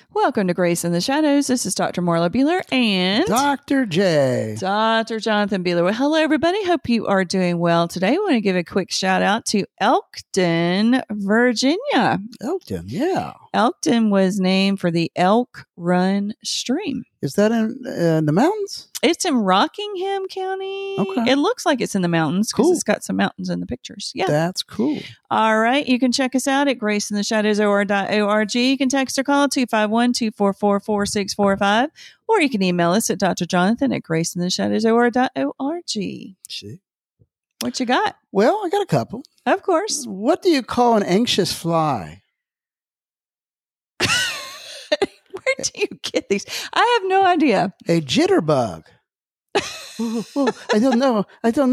Welcome to Grace in the Shadows. This is Dr. Marla Beeler and Dr. J. Dr. Jonathan Beeler. Well, hello, everybody. Hope you are doing well today. I want to give a quick shout out to Elkton, Virginia. Elkton, yeah. Elkton was named for the Elk Run stream. Is that in the mountains? It's in Rockingham County. Okay. It looks like it's in the mountains because Cool. it's got some mountains in the pictures. Yeah. That's cool. All right. You can check us out at graceintheshadows.org. You can text or call 251-244-4645, or you can email us at drjonathan at graceintheshadows.org. See? What you got? Well, I got a couple. Of course. What do you call an anxious fly? Where do you get these? I have no idea. A jitterbug. I don't know.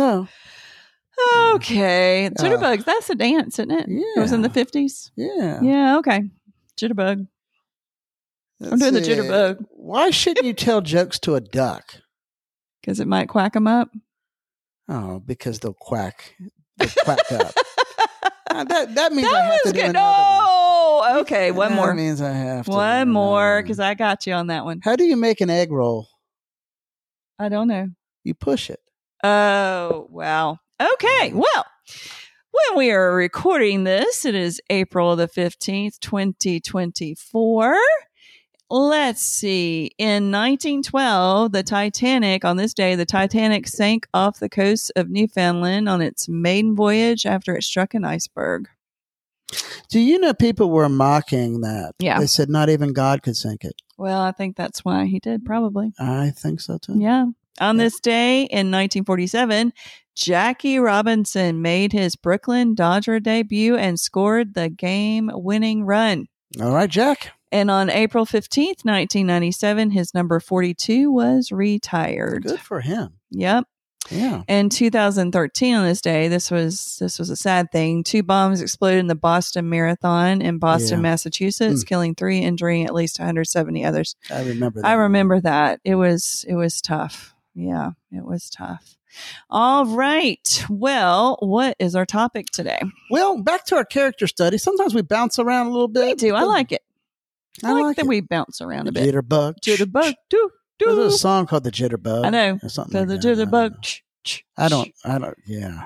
Okay. Jitterbugs. That's a dance, isn't it? Yeah. It was in the 50s. Yeah. Yeah. Okay. Jitterbug. I'm doing the jitterbug. Why shouldn't you tell jokes to a duck? Because it might quack them up. Oh, because they'll quack. They'll quack up. That means I have to do good. another one. No. Okay. One more. That means I have to. One do more, another because one. I got you on that one. How do you make an egg roll? I don't know. You push it. Oh, wow. Okay. Well, when we are recording this, it is April the 15th, 2024. Let's see. In 1912, the Titanic sank off the coast of Newfoundland on its maiden voyage after it struck an iceberg. Do you know people were mocking that? Yeah. They said not even God could sink it. Well, I think that's why he did, probably. I think so too. Yeah. On this day in 1947, Jackie Robinson made his Brooklyn Dodger debut and scored the game-winning run. All right, Jack. And on April 15th, 1997, his number 42 was retired. Good for him. Yep. Yeah. In 2013, on this day, this was a sad thing. 2 bombs exploded in the Boston Marathon in Boston, Yeah. Massachusetts, killing 3, injuring at least 170 others. I remember that. I remember that. It was tough. Yeah, it was tough. All right. Well, what is our topic today? Well, back to our character study. Sometimes we bounce around a little bit. We do. I like it. I like that it. we bounce around The a bit. Jitterbug. Jitterbug. Do. There's a song called The Jitterbug. I know. Or something So like the that. jitterbug. I don't, yeah.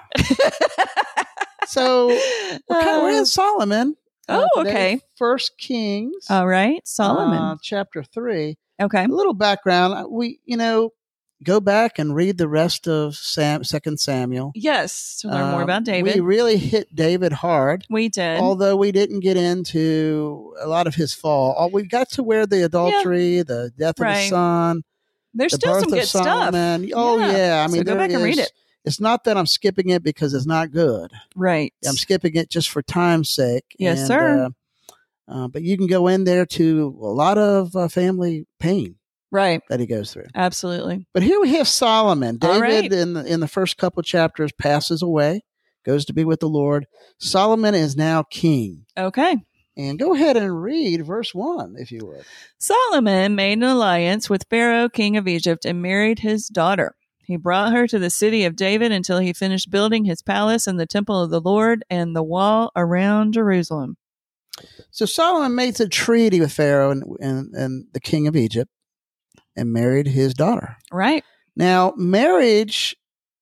So we're in Solomon. Oh, today. okay. First Kings. All right. Solomon. Chapter 3. Okay. A little background. We, go back and read the rest of 2 Samuel. Yes. To learn more about David. We really hit David hard. We did. Although we didn't get into a lot of his fall. We got to where the adultery, the death of his son. There's the still birth some of good stuff. Solomon. Oh, yeah. I mean, so go back and read it. It's not that I'm skipping it because it's not good. Right. I'm skipping it just for time's sake. Yes, sir. But you can go in there to a lot of family pain. Right. That he goes through. Absolutely. But here we have Solomon. All David, right. in the first couple chapters, passes away, goes to be with the Lord. Solomon is now king. Okay. And go ahead and read verse 1, if you would. Solomon made an alliance with Pharaoh, king of Egypt, and married his daughter. He brought her to the city of David until he finished building his palace and the temple of the Lord and the wall around Jerusalem. So Solomon makes a treaty with Pharaoh and the king of Egypt and married his daughter. Right. Now, marriage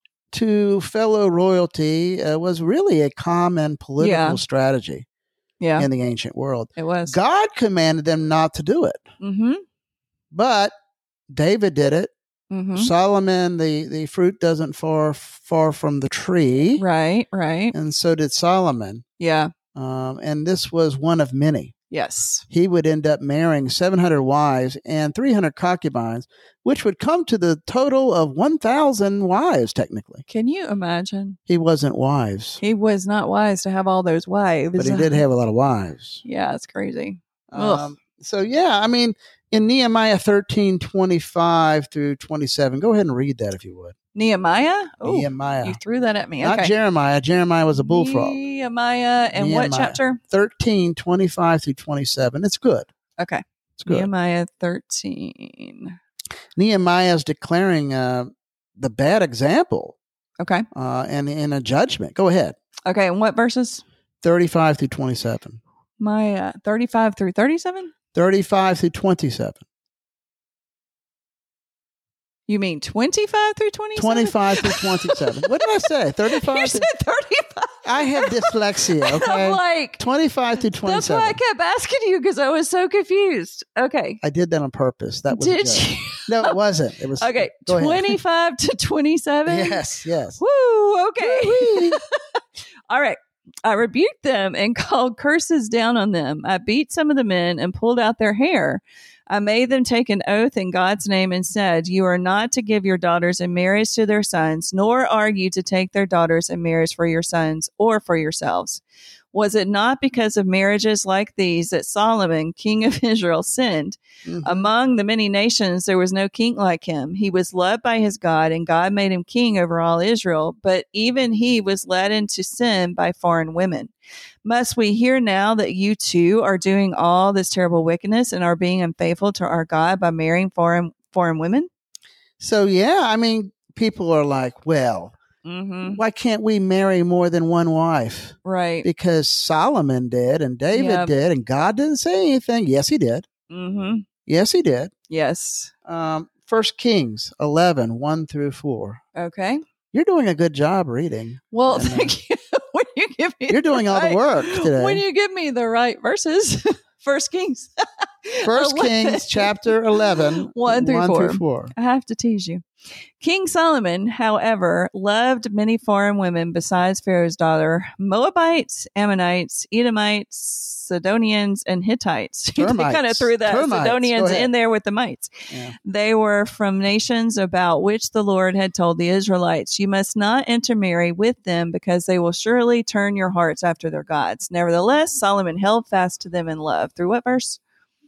to fellow royalty was really a common political strategy in the ancient world. It was. God commanded them not to do it. Mm-hmm. But David did it. Mm-hmm. Solomon, the fruit doesn't far from the tree. Right, right. And so did Solomon. Yeah. And this was one of many. Yes. He would end up marrying 700 wives and 300 concubines, which would come to the total of 1,000 wives, technically. Can you imagine? He wasn't wise. He was not wise to have all those wives. But he did have a lot of wives. Yeah, it's crazy. So, yeah, I mean, in Nehemiah 13:25 through 27, go ahead and read that if you would. Nehemiah? Oh, Nehemiah. you threw that at me. Not Okay. Jeremiah. Jeremiah was a bullfrog. Nehemiah. And what chapter? 13:25 through 27. It's good. Okay. It's good. Nehemiah 13. Nehemiah is declaring the bad example. Okay. And in a judgment. Go ahead. Okay. And what verses? 35 through 27. My 35 through 37? 35 through 27. You mean 25 through 27? 25 through 27. What did I say? 35? You said 35. I have dyslexia, okay? I'm like, 25 through 27. That's why I kept asking you, because I was so confused. Okay. I did that on purpose. That was Did you? No, it wasn't. It was okay. 25 to 27? Yes. Woo, okay. All right. I rebuked them and called curses down on them. I beat some of the men and pulled out their hair. I made them take an oath in God's name and said, you are not to give your daughters in marriage to their sons, nor are you to take their daughters in marriage for your sons or for yourselves. Was it not because of marriages like these that Solomon, king of Israel, sinned? Mm-hmm. Among the many nations, there was no king like him. He was loved by his God, and God made him king over all Israel. But even he was led into sin by foreign women. Must we hear now that you too are doing all this terrible wickedness and are being unfaithful to our God by marrying foreign women? So, yeah, I mean, people are like, well, why can't we marry more than one wife? Right. Because Solomon did and David did, and God didn't say anything. Yes, he did. Mm-hmm. Yes, he did. Yes. 1 Kings 11, 1 through 4. Okay. You're doing a good job reading. Well, thank you. When you give me You're doing all the work today. When you give me the right verses, 1 Kings. 1 Kings chapter 11, 1 through 4. I have to tease you. King Solomon, however, loved many foreign women besides Pharaoh's daughter, Moabites, Ammonites, Edomites, Sidonians, and Hittites. They kind of threw the Sidonians in there with the mites. Yeah. They were from nations about which the Lord had told the Israelites, you must not intermarry with them because they will surely turn your hearts after their gods. Nevertheless, Solomon held fast to them in love. Through what verse?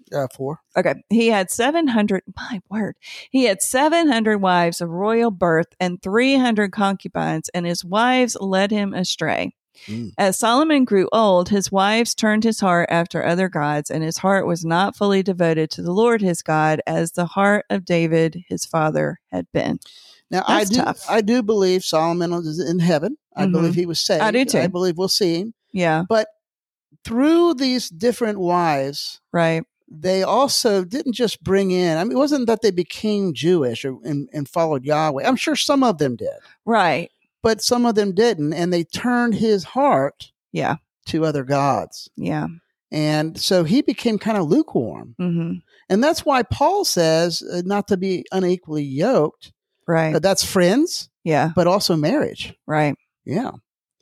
4. Okay. He had 700, my word. He had 700 wives of royal birth and 300 concubines, and his wives led him astray. As Solomon grew old, his wives turned his heart after other gods, and his heart was not fully devoted to the Lord his God as the heart of David, his father, had been. Now, I do believe Solomon is in heaven. I believe he was saved. I do too. I believe we'll see him. Yeah. But through these different wives, right, they also didn't just bring in, I mean, it wasn't that they became Jewish and followed Yahweh. I'm sure some of them did. Right. But some of them didn't, and they turned his heart to other gods. Yeah. And so he became kind of lukewarm. Mm-hmm. And that's why Paul says not to be unequally yoked. Right. That's friends. Yeah. But also marriage. Right. Yeah.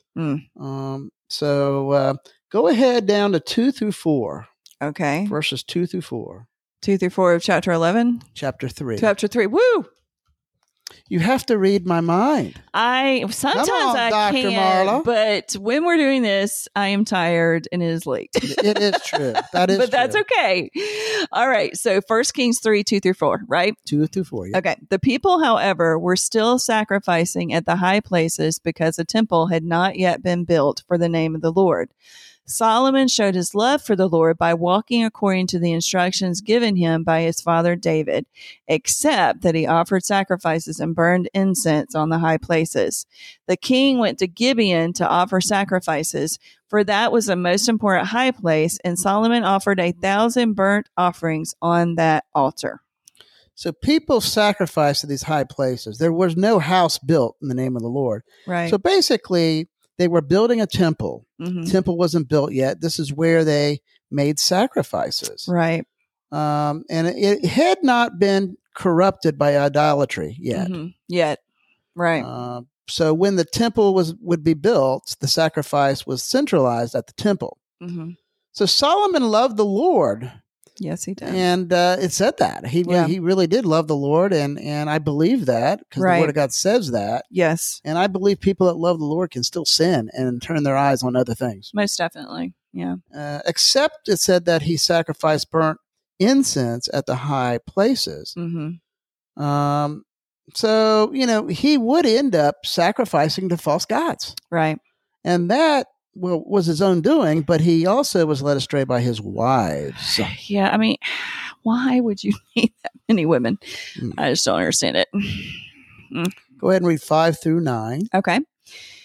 So go ahead down to 2 through 4. Okay. Verses 2 through 4. 2 through 4 of chapter 11? Chapter 3. Chapter 3. Woo! You have to read my mind. Sometimes I Dr. can, Marla. But when we're doing this, I am tired and it is late. It is true. That is but that's okay. All right. So 1 Kings 3, 2 through 4, right? 2 through 4, yeah. Okay. The people, however, were still sacrificing at the high places because the temple had not yet been built for the name of the Lord. Solomon showed his love for the Lord by walking according to the instructions given him by his father David, except that he offered sacrifices and burned incense on the high places. The king went to Gibeon to offer sacrifices, for that was the most important high place, and Solomon offered 1,000 burnt offerings on that altar. So people sacrificed at these high places. There was no house built in the name of the Lord. Right. So basically, they were building a temple. Mm-hmm. Temple wasn't built yet. This is where they made sacrifices. Right. And it had not been corrupted by idolatry yet. Mm-hmm. Yet. Right. So when the temple would be built, the sacrifice was centralized at the temple. Mm-hmm. So Solomon loved the Lord. Yes, he did. And it said that. He really did love the Lord, and I believe that because the Word of God says that. Yes. And I believe people that love the Lord can still sin and turn their eyes on other things. Most definitely, yeah. Except it said that he sacrificed burnt incense at the high places. Mm-hmm. So, he would end up sacrificing to false gods. Right. And that was his own doing, but he also was led astray by his wives. Yeah, I mean, why would you need that many women? I just don't understand it. Go ahead and read 5 through 9. Okay.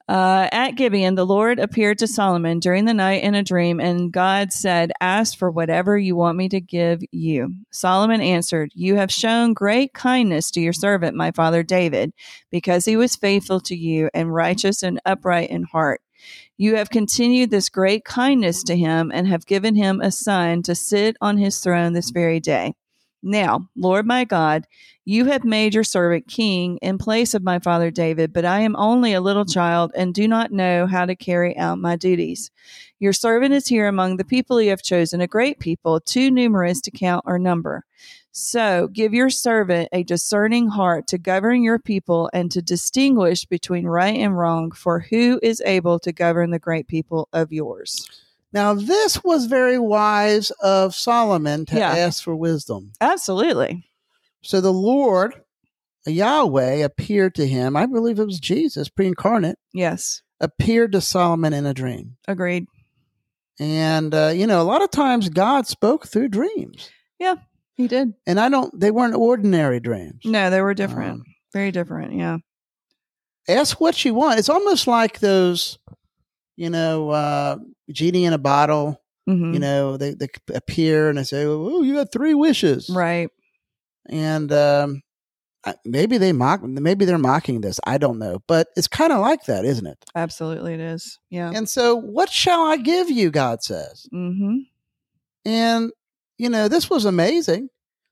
At Gibeon, the Lord appeared to Solomon during the night in a dream, and God said, "Ask for whatever you want me to give you." Solomon answered, "You have shown great kindness to your servant, my father David, because he was faithful to you and righteous and upright in heart. You have continued this great kindness to him and have given him a son to sit on his throne this very day. Now, Lord my God, you have made your servant king in place of my father David, but I am only a little child and do not know how to carry out my duties. Your servant is here among the people you have chosen, a great people, too numerous to count or number. So give your servant a discerning heart to govern your people and to distinguish between right and wrong, for who is able to govern the great people of yours?" Now, this was very wise of Solomon to ask for wisdom. Absolutely. So the Lord, Yahweh, appeared to him. I believe it was Jesus, pre-incarnate. Yes. Appeared to Solomon in a dream. Agreed. And, a lot of times God spoke through dreams. Yeah, he did. And they weren't ordinary dreams. No, they were different. Very different. Yeah. Ask what you want. It's almost like those, genie in a bottle. Mm-hmm. They appear and they say, "Oh, you got 3 wishes." Right. And maybe they're mocking this. I don't know, but it's kind of like that, isn't it? Absolutely, it is. Yeah. And so, what shall I give you? God says. Mm-hmm. And this was amazing.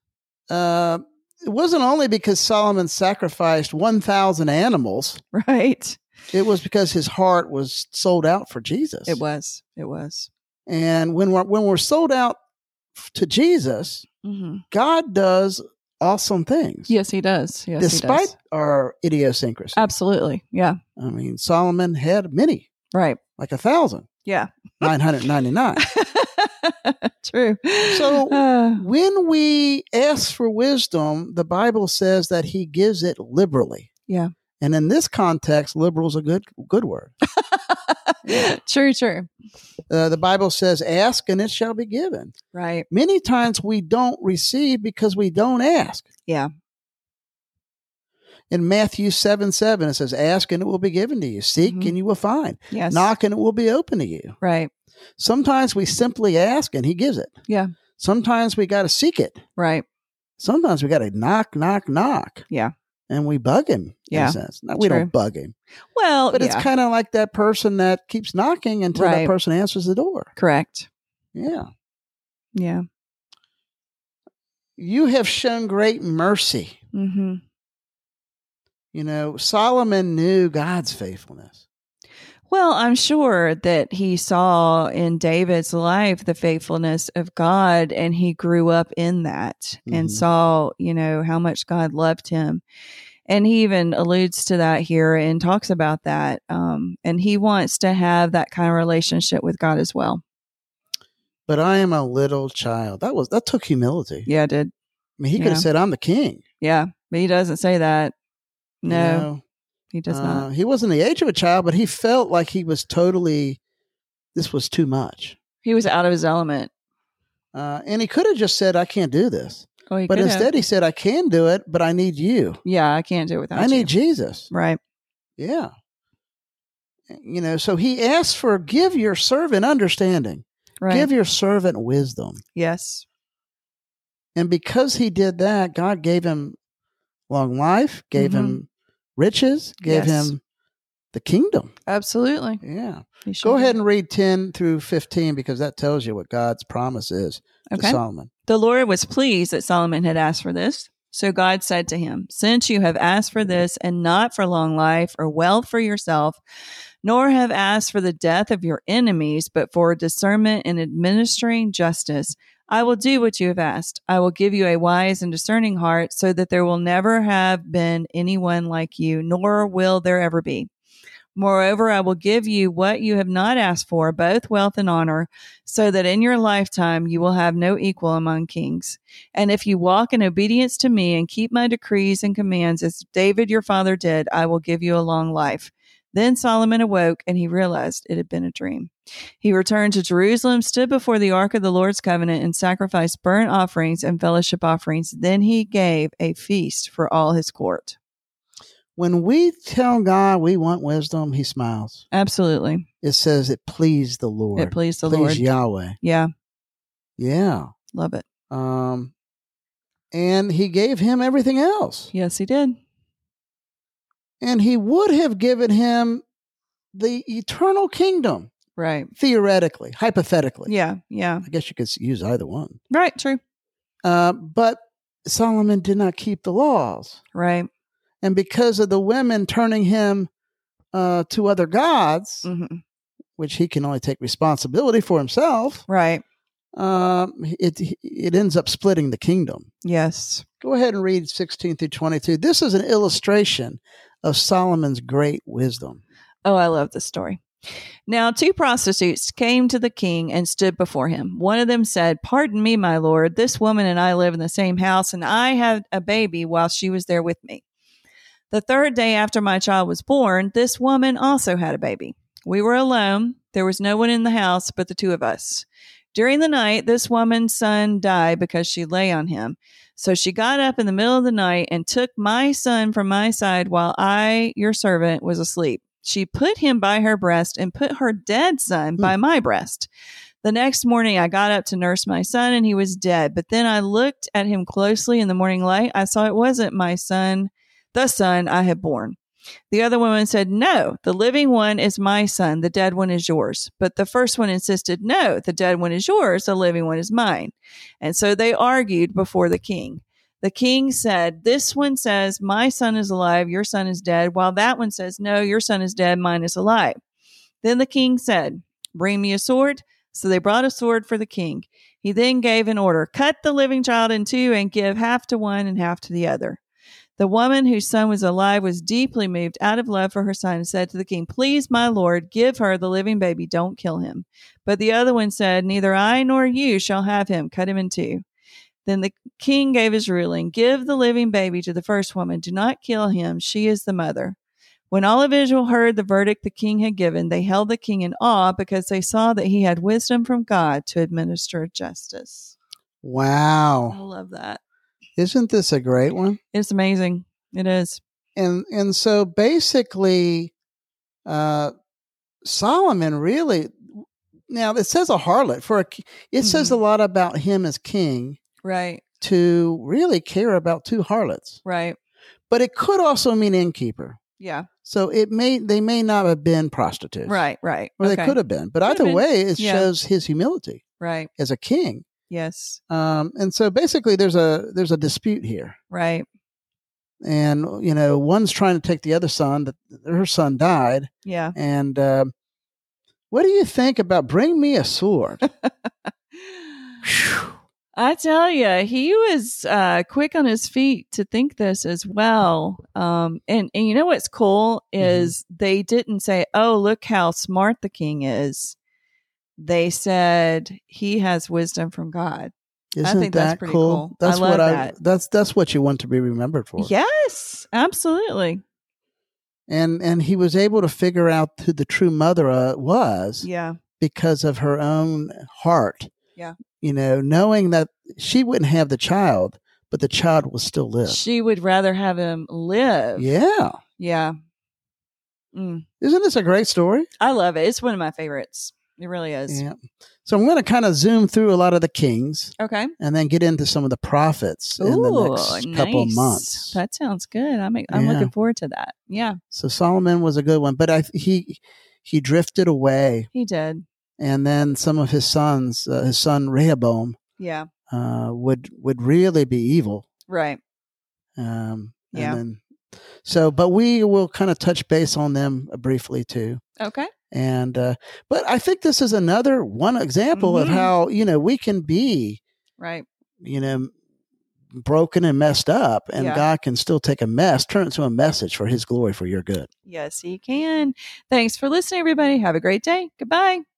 It wasn't only because Solomon sacrificed 1,000 animals. Right. It was because his heart was sold out for Jesus. It was. And when we're sold out to Jesus, God does awesome things. Yes, he does. Yes, despite he does. Our idiosyncrasy. Absolutely. Yeah. I mean, Solomon had many. Right. Like 1,000. Yeah. 999. True. So when we ask for wisdom, the Bible says that he gives it liberally. Yeah. And in this context, liberal is a good word. Yeah. True. The Bible says, "Ask and it shall be given." Right. Many times we don't receive because we don't ask. Yeah. In Matthew 7:7, it says, "Ask and it will be given to you. Seek and you will find. Yes. Knock and it will be open to you." Right. Sometimes we simply ask and he gives it. Yeah. Sometimes we got to seek it. Right. Sometimes we got to knock. Yeah. And we bug him, in a sense. No, we don't bug him. Well, but it's kind of like that person that keeps knocking until that person answers the door. Correct. Yeah. Yeah. You have shown great mercy. Mm-hmm. Solomon knew God's faithfulness. Well, I'm sure that he saw in David's life the faithfulness of God, and he grew up in that and saw, how much God loved him. And he even alludes to that here and talks about that. And he wants to have that kind of relationship with God as well. But I am a little child. That took humility. Yeah, it did. I mean, he could have said, "I'm the king." Yeah, but he doesn't say that. No. He does not. He wasn't the age of a child, but he felt like he was this was too much. He was out of his element. And he could have just said, "I can't do this." Well, but instead he said, "I can do it, but I need you." Yeah, I can't do it without you. I need Jesus. Right. Yeah. So he asked for, "Give your servant understanding. Right. Give your servant wisdom." Yes. And because he did that, God gave him long life, gave him riches, gave him the kingdom. Absolutely. Yeah. Go ahead and read 10 through 15 because that tells you what God's promise is to Solomon. The Lord was pleased that Solomon had asked for this. So God said to him, "Since you have asked for this and not for long life or wealth for yourself, nor have asked for the death of your enemies, but for discernment in administering justice, I will do what you have asked. I will give you a wise and discerning heart so that there will never have been anyone like you, nor will there ever be. Moreover, I will give you what you have not asked for, both wealth and honor, so that in your lifetime you will have no equal among kings. And if you walk in obedience to me and keep my decrees and commands as David your father did, I will give you a long life." Then Solomon awoke, and he realized it had been a dream. He returned to Jerusalem, stood before the ark of the Lord's covenant, and sacrificed burnt offerings and fellowship offerings. Then he gave a feast for all his court. when we tell God we want wisdom, he smiles. Absolutely. It says it pleased the Lord. It pleased the Lord. Yahweh. Yeah. Yeah. Love it. And he gave him everything else. Yes, he did. And he would have given him the eternal kingdom. Right. Theoretically, hypothetically. Yeah. Yeah. I guess you could use either one. Right. True. But Solomon did not keep the laws. Right. And because of the women turning him to other gods, which he can only take responsibility for himself. Right. It ends up splitting the kingdom. Yes. Go ahead and read 16 through 22. This is an illustration of Solomon's great wisdom. Oh, I love this story. Now, 2 prostitutes came to the king and stood before him. One of them said, "Pardon me, my lord, this woman and I live in the same house, and I had a baby while she was there with me. The 3rd day after my child was born, this woman also had a baby. We were alone. There was no one in the house but the 2 of us. During the night, this woman's son died because she lay on him. So she got up in the middle of the night and took my son from my side while I, your servant, was asleep. She put him by her breast and put her dead son by my breast. The next morning, I got up to nurse my son, and he was dead. But then I looked at him closely in the morning light. I saw it wasn't my son, the son I had born. The other woman said, 'No, the living one is my son. The dead one is yours.' But the first one insisted, 'No, the dead one is yours. The living one is mine.' And so they argued before the king. The king said, 'This one says, my son is alive, your son is dead, while that one says, no, your son is dead, mine is alive.' Then the king said, 'Bring me a sword.' So they brought a sword for the king. He then gave an order, 'Cut the living child in 2 and give half to one and half to the other.' The woman whose son was alive was deeply moved out of love for her son and said to the king, 'Please, my lord, give her the living baby. Don't kill him.' But the other one said, 'Neither I nor you shall have him. Cut him in 2. Then the king gave his ruling, 'Give the living baby to the first woman. Do not kill him. She is the mother.' When all of Israel heard the verdict the king had given, they held the king in awe because they saw that he had wisdom from God to administer justice." Wow. I love that. Isn't this a great one? It's amazing. It is. And so basically, Solomon really, now it says a harlot it says a lot about him as king. Right. To really care about 2 harlots. Right. But it could also mean innkeeper. Yeah. So they may not have been prostitutes. Right. Right. Or they could have been. But either way, it shows his humility. Right. As a king. Yes. And so basically there's a dispute here. Right. And, one's trying to take the other son, but her son died. Yeah. And what do you think about bring me a sword? I tell you, he was quick on his feet to think this as well. And you know what's cool is they didn't say, "Oh, look how smart the king is." They said he has wisdom from God. I think that's pretty cool. That's I love that. That's what you want to be remembered for. Yes, absolutely. And he was able to figure out who the true mother was. Yeah. Because of her own heart. Yeah. Knowing that she wouldn't have the child, but the child will still live. She would rather have him live. Yeah. Yeah. Isn't this a great story? I love it. It's one of my favorites. It really is. Yeah. So I'm going to kind of zoom through a lot of the kings. Okay. And then get into some of the prophets in the next couple of months. That sounds good. I'm looking forward to that. Yeah. So Solomon was a good one, but he drifted away. He did. And then some of his sons, his son Rehoboam, would really be evil. Right. But we will kind of touch base on them briefly too. Okay. And but I think this is another one example of how we can be right. Broken and messed up, and God can still take a mess, turn it into a message for His glory, for your good. Yes, He can. Thanks for listening, everybody. Have a great day. Goodbye.